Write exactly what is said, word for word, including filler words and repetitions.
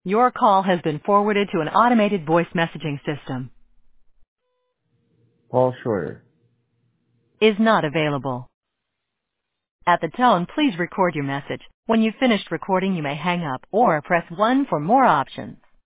Your call has been forwarded to an automated voice messaging system. Paul Schroyer. Is not available. At the tone, please record your message. When you've finished recording, you may hang up or press one for more options.